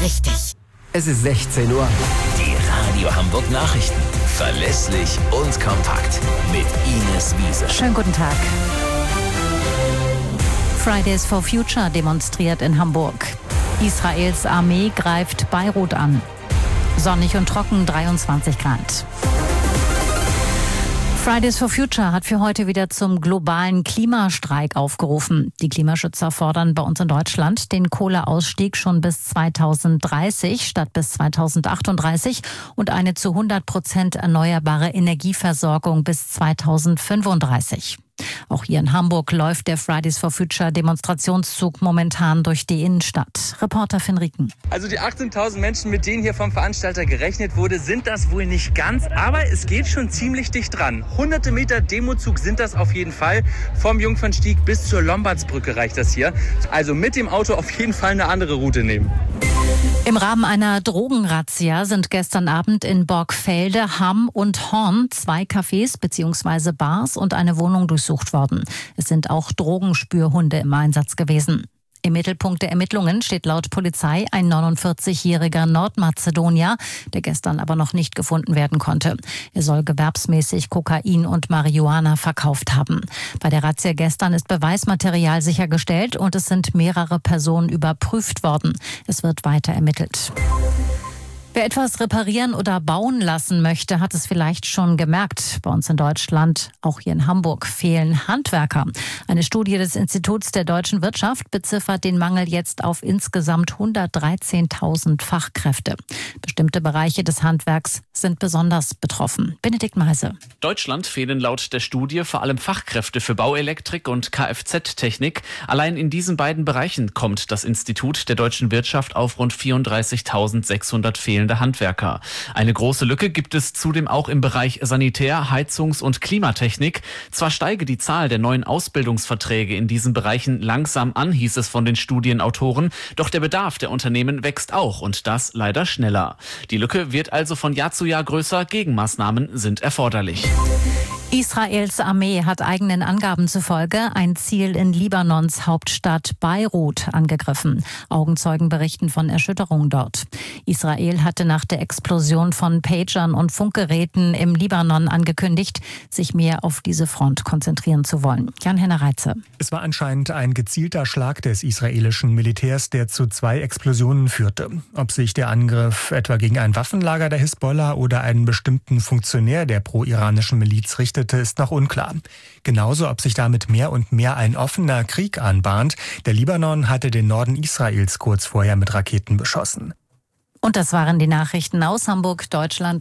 richtig. Es ist 16 Uhr. Die Radio Hamburg Nachrichten. Verlässlich und kompakt. Mit Ines Wiese. Schönen guten Tag. Fridays for Future demonstriert in Hamburg. Israels Armee greift Beirut an. Sonnig und trocken, 23 Grad. Fridays for Future hat für heute wieder zum globalen Klimastreik aufgerufen. Die Klimaschützer fordern bei uns in Deutschland den Kohleausstieg schon bis 2030 statt bis 2038 und eine zu 100% erneuerbare Energieversorgung bis 2035. Auch hier in Hamburg läuft der Fridays for Future Demonstrationszug momentan durch die Innenstadt. Reporter Finn Rieken. Also die 18.000 Menschen, mit denen hier vom Veranstalter gerechnet wurde, sind das wohl nicht ganz, aber es geht schon ziemlich dicht dran. Hunderte Meter Demozug sind das auf jeden Fall. Vom Jungfernstieg bis zur Lombardsbrücke reicht das hier. Also mit dem Auto auf jeden Fall eine andere Route nehmen. Im Rahmen einer Drogenrazzia sind gestern Abend in Borgfelde, Hamm und Horn 2 Cafés bzw. Bars und eine Wohnung durchsucht worden. Es sind auch Drogenspürhunde im Einsatz gewesen. Im Mittelpunkt der Ermittlungen steht laut Polizei ein 49-jähriger Nordmazedonier, der gestern aber noch nicht gefunden werden konnte. Er soll gewerbsmäßig Kokain und Marihuana verkauft haben. Bei der Razzia gestern ist Beweismaterial sichergestellt und es sind mehrere Personen überprüft worden. Es wird weiter ermittelt. Wer etwas reparieren oder bauen lassen möchte, hat es vielleicht schon gemerkt. Bei uns in Deutschland, auch hier in Hamburg, fehlen Handwerker. Eine Studie des Instituts der deutschen Wirtschaft beziffert den Mangel jetzt auf insgesamt 113.000 Fachkräfte. Bestimmte Bereiche des Handwerks sind besonders betroffen. Benedikt Meise. Deutschland fehlen laut der Studie vor allem Fachkräfte für Bauelektrik und Kfz-Technik. Allein in diesen beiden Bereichen kommt das Institut der deutschen Wirtschaft auf rund 34.600 fehlende Handwerker. Eine große Lücke gibt es zudem auch im Bereich Sanitär-, Heizungs- und Klimatechnik. Zwar steige die Zahl der neuen Ausbildungsverträge in diesen Bereichen langsam an, hieß es von den Studienautoren, doch der Bedarf der Unternehmen wächst auch und das leider schneller. Die Lücke wird also von Jahr zu Jahr größer, Gegenmaßnahmen sind erforderlich. Israels Armee hat eigenen Angaben zufolge ein Ziel in Libanons Hauptstadt Beirut angegriffen. Augenzeugen berichten von Erschütterungen dort. Israel hatte nach der Explosion von Pagern und Funkgeräten im Libanon angekündigt, sich mehr auf diese Front konzentrieren zu wollen. Jan-Henner Reitze. Es war anscheinend ein gezielter Schlag des israelischen Militärs, der zu 2 Explosionen führte. Ob sich der Angriff etwa gegen ein Waffenlager der Hisbollah oder einen bestimmten Funktionär der pro-iranischen Miliz richtete, ist noch unklar. Genauso, ob sich damit mehr und mehr ein offener Krieg anbahnt. Der Libanon hatte den Norden Israels kurz vorher mit Raketen beschossen. Und das waren die Nachrichten aus Hamburg, Deutschland